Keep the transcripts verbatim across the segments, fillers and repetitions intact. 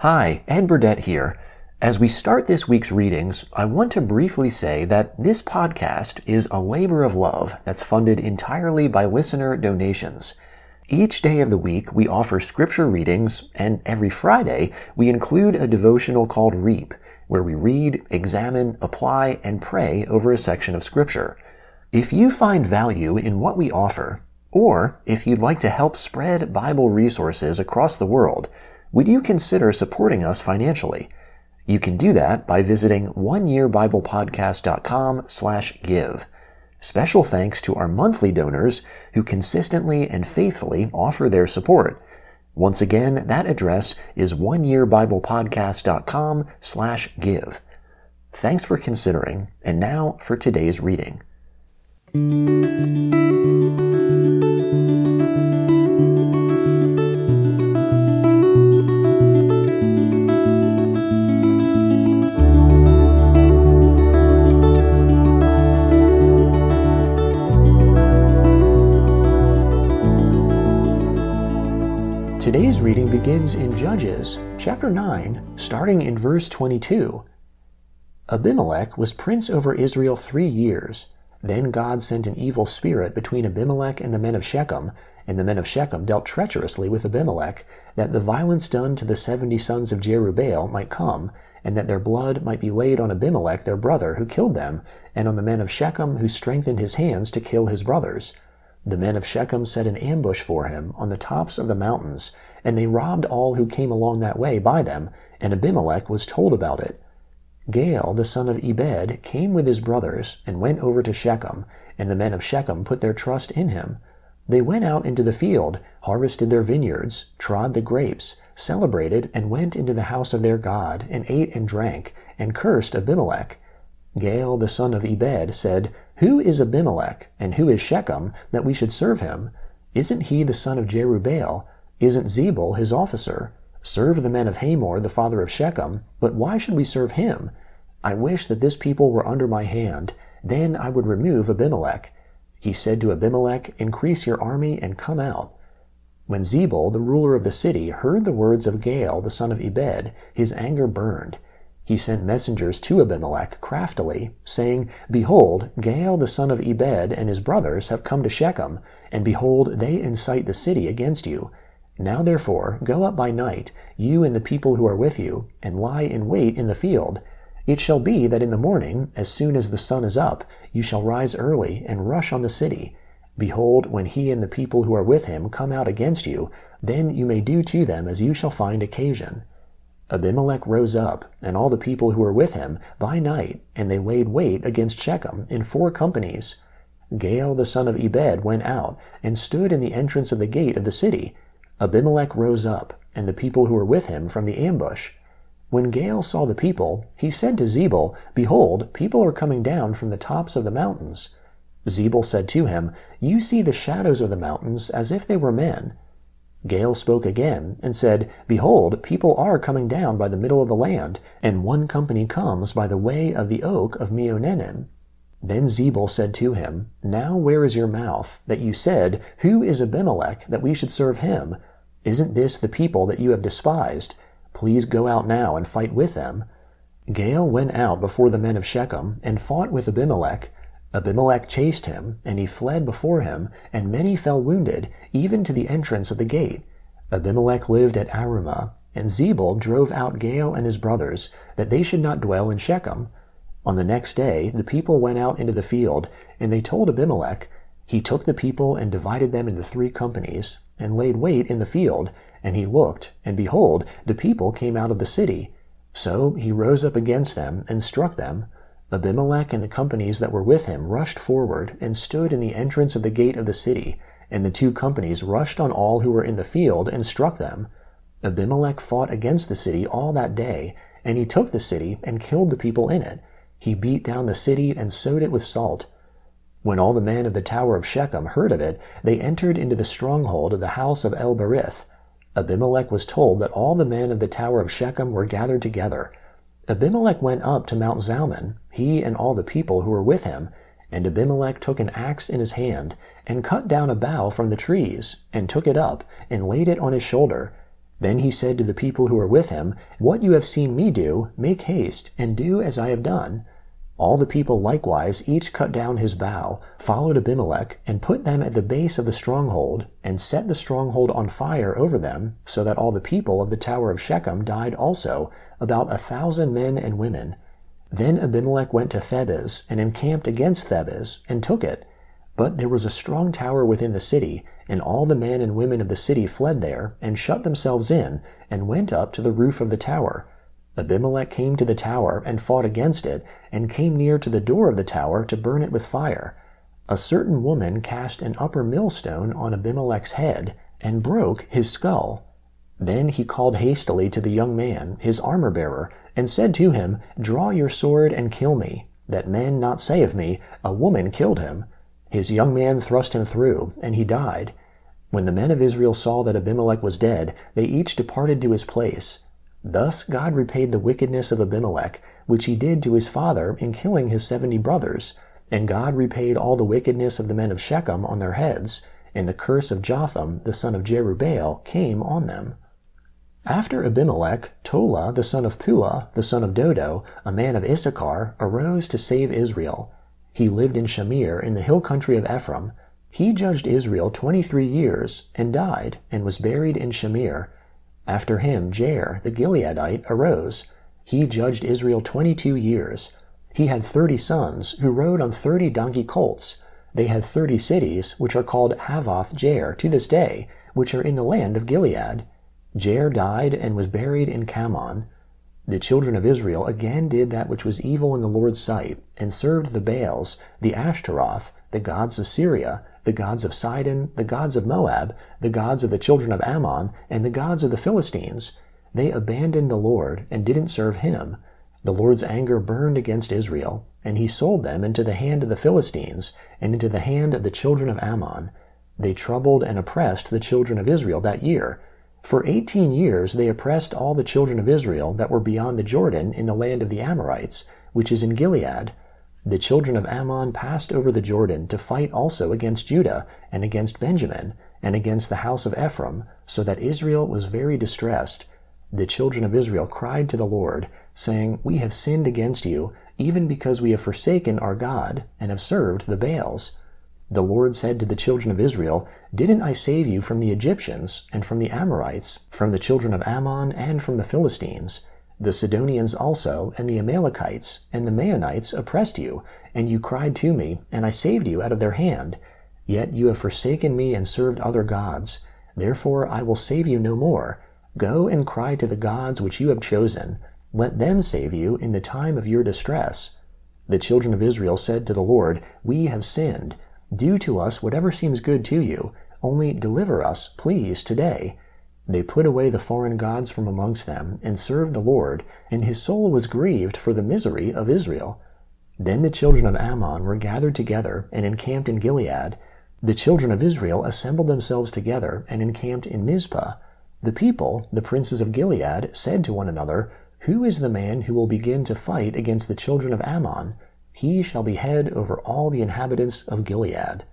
Hi, Ed Burdett here. As we start this week's readings, I want to briefly say that this podcast is a labor of love that's funded entirely by listener donations. Each day of the week, we offer scripture readings, and every Friday, we include a devotional called Reap, where we read, examine, apply, and pray over a section of scripture. If you find value in what we offer, or if you'd like to help spread Bible resources across the world, would you consider supporting us financially? You can do that by visiting oneyearbiblepodcast.com slash give. Special thanks to our monthly donors who consistently and faithfully offer their support. Once again, that address is oneyearbiblepodcast.com slash give. Thanks for considering, and now for today's reading. Today's reading begins in Judges, chapter nine, starting in verse twenty-two. Abimelech was prince over Israel three years. Then God sent an evil spirit between Abimelech and the men of Shechem, and the men of Shechem dealt treacherously with Abimelech, that the violence done to the seventy sons of Jerubbaal might come, and that their blood might be laid on Abimelech their brother who killed them, and on the men of Shechem who strengthened his hands to kill his brothers. The men of Shechem set an ambush for him on the tops of the mountains, and they robbed all who came along that way by them, and Abimelech was told about it. Gaal, the son of Ebed, came with his brothers, and went over to Shechem, and the men of Shechem put their trust in him. They went out into the field, harvested their vineyards, trod the grapes, celebrated, and went into the house of their God, and ate and drank, and cursed Abimelech. Gaal, the son of Ebed, said, "Who is Abimelech, and who is Shechem, that we should serve him? Isn't he the son of Jerubbaal? Isn't Zebul his officer? Serve the men of Hamor, the father of Shechem, but why should we serve him? I wish that this people were under my hand, then I would remove Abimelech." He said to Abimelech, "Increase your army and come out." When Zebul, the ruler of the city, heard the words of Gaal, the son of Ebed, his anger burned. He sent messengers to Abimelech craftily, saying, "Behold, Gaal the son of Ebed and his brothers have come to Shechem, and behold, they incite the city against you. Now therefore, go up by night, you and the people who are with you, and lie in wait in the field. It shall be that in the morning, as soon as the sun is up, you shall rise early and rush on the city. Behold, when he and the people who are with him come out against you, then you may do to them as you shall find occasion." Abimelech rose up, and all the people who were with him, by night, and they laid wait against Shechem in four companies. Gaal the son of Ebed went out, and stood in the entrance of the gate of the city. Abimelech rose up, and the people who were with him from the ambush. When Gaal saw the people, he said to Zebul, "Behold, people are coming down from the tops of the mountains." Zebul said to him, "You see the shadows of the mountains as if they were men." Gaal spoke again, and said, "Behold, people are coming down by the middle of the land, and one company comes by the way of the oak of Meonenim." Then Zebul said to him, "Now where is your mouth, that you said, 'Who is Abimelech, that we should serve him?' Isn't this the people that you have despised? Please go out now and fight with them." Gaal went out before the men of Shechem, and fought with Abimelech. Abimelech chased him, and he fled before him, and many fell wounded, even to the entrance of the gate. Abimelech lived at Arumah, and Zebul drove out Gaal and his brothers, that they should not dwell in Shechem. On the next day the people went out into the field, and they told Abimelech. He took the people and divided them into three companies, and laid wait in the field, and he looked, and behold, the people came out of the city. So he rose up against them, and struck them. Abimelech and the companies that were with him rushed forward, and stood in the entrance of the gate of the city, and the two companies rushed on all who were in the field, and struck them. Abimelech fought against the city all that day, and he took the city, and killed the people in it. He beat down the city, and sowed it with salt. When all the men of the tower of Shechem heard of it, they entered into the stronghold of the house of El-Berith. Abimelech was told that all the men of the tower of Shechem were gathered together. Abimelech went up to Mount Zalmon, he and all the people who were with him, and Abimelech took an axe in his hand, and cut down a bough from the trees, and took it up, and laid it on his shoulder. Then he said to the people who were with him, "What you have seen me do, make haste, and do as I have done." All the people likewise each cut down his bough, followed Abimelech, and put them at the base of the stronghold, and set the stronghold on fire over them, so that all the people of the tower of Shechem died also, about a thousand men and women. Then Abimelech went to Thebez, and encamped against Thebez, and took it. But there was a strong tower within the city, and all the men and women of the city fled there, and shut themselves in, and went up to the roof of the tower. Abimelech came to the tower, and fought against it, and came near to the door of the tower to burn it with fire. A certain woman cast an upper millstone on Abimelech's head, and broke his skull. Then he called hastily to the young man, his armor-bearer, and said to him, "Draw your sword and kill me, that men not say of me, 'A woman killed him.'" His young man thrust him through, and he died. When the men of Israel saw that Abimelech was dead, they each departed to his place. Thus God repaid the wickedness of Abimelech, which he did to his father in killing his seventy brothers, and God repaid all the wickedness of the men of Shechem on their heads, and the curse of Jotham the son of Jerubbaal came on them. After Abimelech, Tola the son of Puah, the son of Dodo, a man of Issachar, arose to save Israel. He lived in Shamir in the hill country of Ephraim. He judged Israel twenty-three years, and died, and was buried in Shamir. After him Jair the Gileadite arose. He judged Israel twenty-two years. He had thirty sons, who rode on thirty donkey colts. They had thirty cities, which are called Havoth Jair to this day, which are in the land of Gilead. Jair died and was buried in Kamon. The children of Israel again did that which was evil in the Lord's sight, and served the Baals, the Ashtaroth, the gods of Syria, the gods of Sidon, the gods of Moab, the gods of the children of Ammon, and the gods of the Philistines. They abandoned the Lord, and didn't serve him. The Lord's anger burned against Israel, and he sold them into the hand of the Philistines, and into the hand of the children of Ammon. They troubled and oppressed the children of Israel that year. For eighteen years they oppressed all the children of Israel that were beyond the Jordan in the land of the Amorites, which is in Gilead. The children of Ammon passed over the Jordan to fight also against Judah, and against Benjamin, and against the house of Ephraim, so that Israel was very distressed. The children of Israel cried to the Lord, saying, "We have sinned against you, even because we have forsaken our God, and have served the Baals." The Lord said to the children of Israel, "Didn't I save you from the Egyptians, and from the Amorites, from the children of Ammon, and from the Philistines? The Sidonians also, and the Amalekites, and the Maonites oppressed you, and you cried to me, and I saved you out of their hand. Yet you have forsaken me and served other gods. Therefore I will save you no more. Go and cry to the gods which you have chosen. Let them save you in the time of your distress." The children of Israel said to the Lord, "We have sinned. Do to us whatever seems good to you, only deliver us, please, today." They put away the foreign gods from amongst them, and served the Lord, and his soul was grieved for the misery of Israel. Then the children of Ammon were gathered together, and encamped in Gilead. The children of Israel assembled themselves together, and encamped in Mizpah. The people, the princes of Gilead, said to one another, "Who is the man who will begin to fight against the children of Ammon? He shall be head over all the inhabitants of Gilead."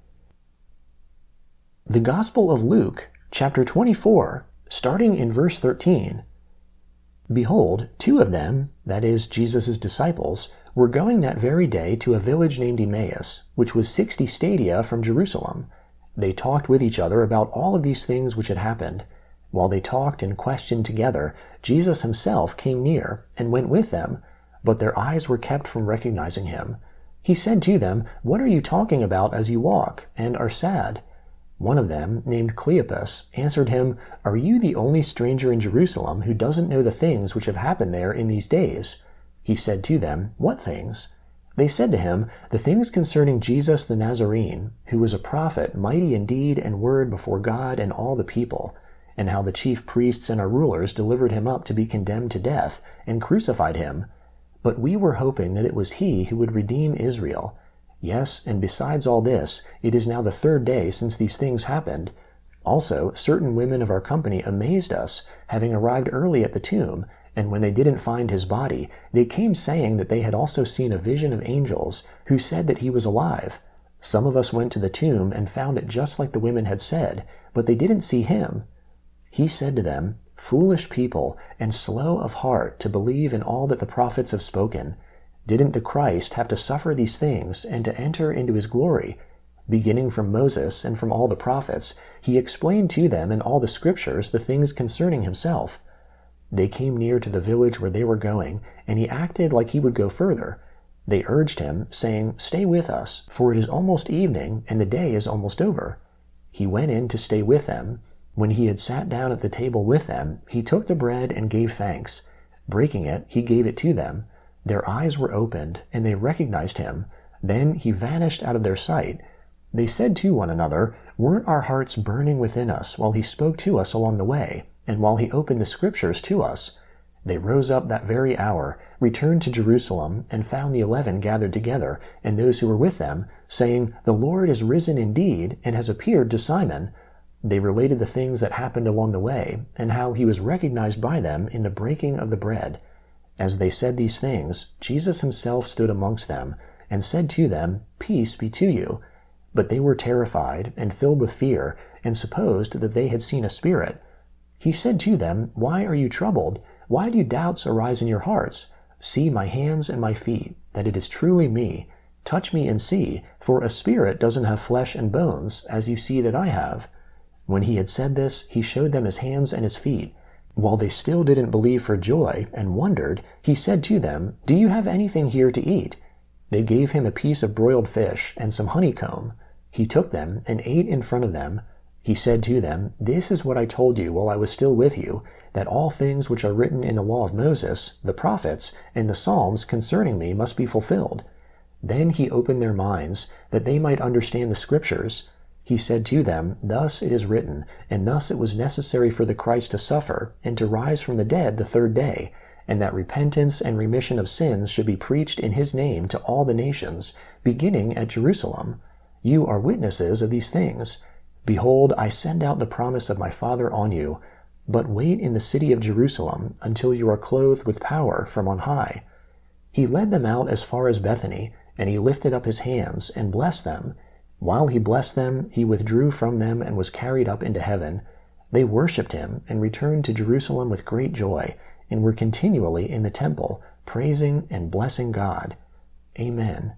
The Gospel of Luke, chapter twenty-four, starting in verse thirteen. Behold, two of them, that is, Jesus' disciples, were going that very day to a village named Emmaus, which was sixty stadia from Jerusalem. They talked with each other about all of these things which had happened. While they talked and questioned together, Jesus himself came near, and went with them, but their eyes were kept from recognizing him. He said to them, "What are you talking about as you walk, and are sad?" One of them, named Cleopas, answered him, "Are you the only stranger in Jerusalem who doesn't know the things which have happened there in these days?" He said to them, "What things?" They said to him, "The things concerning Jesus the Nazarene, who was a prophet, mighty in deed and word before God and all the people, and how the chief priests and our rulers delivered him up to be condemned to death, and crucified him. But we were hoping that it was he who would redeem Israel. Yes, and besides all this, it is now the third day since these things happened. Also, certain women of our company amazed us, having arrived early at the tomb, and when they didn't find his body, they came saying that they had also seen a vision of angels, who said that he was alive. Some of us went to the tomb and found it just like the women had said, but they didn't see him." He said to them, "Foolish people, and slow of heart to believe in all that the prophets have spoken. Didn't the Christ have to suffer these things and to enter into his glory? Beginning from Moses and from all the prophets, he explained to them in all the scriptures the things concerning himself." They came near to the village where they were going, and he acted like he would go further. They urged him, saying, "Stay with us, for it is almost evening, and the day is almost over." He went in to stay with them. When he had sat down at the table with them, he took the bread and gave thanks. Breaking it, he gave it to them. Their eyes were opened, and they recognized him. Then he vanished out of their sight. They said to one another, "Weren't our hearts burning within us while he spoke to us along the way, and while he opened the scriptures to us?" They rose up that very hour, returned to Jerusalem, and found the eleven gathered together, and those who were with them, saying, "The Lord is risen indeed, and has appeared to Simon." They related the things that happened along the way, and how he was recognized by them in the breaking of the bread. As they said these things, Jesus himself stood amongst them, and said to them, "Peace be to you." But they were terrified, and filled with fear, and supposed that they had seen a spirit. He said to them, "Why are you troubled? Why do doubts arise in your hearts? See my hands and my feet, that it is truly me. Touch me and see, for a spirit doesn't have flesh and bones, as you see that I have." When he had said this, he showed them his hands and his feet. While they still didn't believe for joy and wondered, he said to them, "Do you have anything here to eat?" They gave him a piece of broiled fish and some honeycomb. He took them and ate in front of them. He said to them, "This is what I told you while I was still with you, that all things which are written in the law of Moses, the prophets, and the Psalms concerning me must be fulfilled." Then he opened their minds, that they might understand the scriptures. He said to them, "Thus it is written, and thus it was necessary for the Christ to suffer, and to rise from the dead the third day, and that repentance and remission of sins should be preached in his name to all the nations, beginning at Jerusalem. You are witnesses of these things. Behold, I send out the promise of my Father on you, but wait in the city of Jerusalem until you are clothed with power from on high." He led them out as far as Bethany, and he lifted up his hands and blessed them. While he blessed them, he withdrew from them and was carried up into heaven. They worshipped him and returned to Jerusalem with great joy, and were continually in the temple, praising and blessing God. Amen.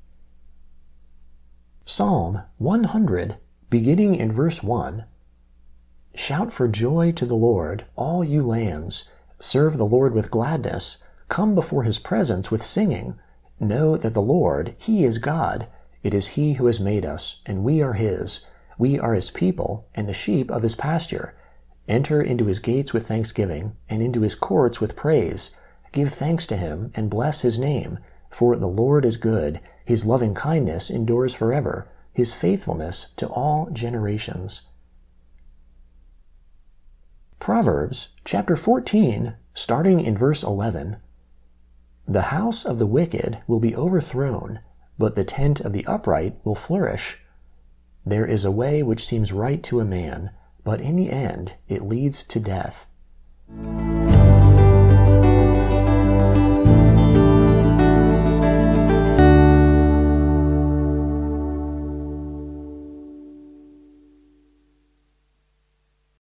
Psalm one hundred, beginning in verse one. Shout for joy to the Lord, all you lands. Serve the Lord with gladness. Come before his presence with singing. Know that the Lord, he is God. It is he who has made us, and we are his. We are his people, and the sheep of his pasture. Enter into his gates with thanksgiving, and into his courts with praise. Give thanks to him, and bless his name. For the Lord is good. His loving kindness endures forever. His faithfulness to all generations. Proverbs chapter fourteen, starting in verse eleven. The house of the wicked will be overthrown, but the tent of the upright will flourish. There is a way which seems right to a man, but in the end it leads to death.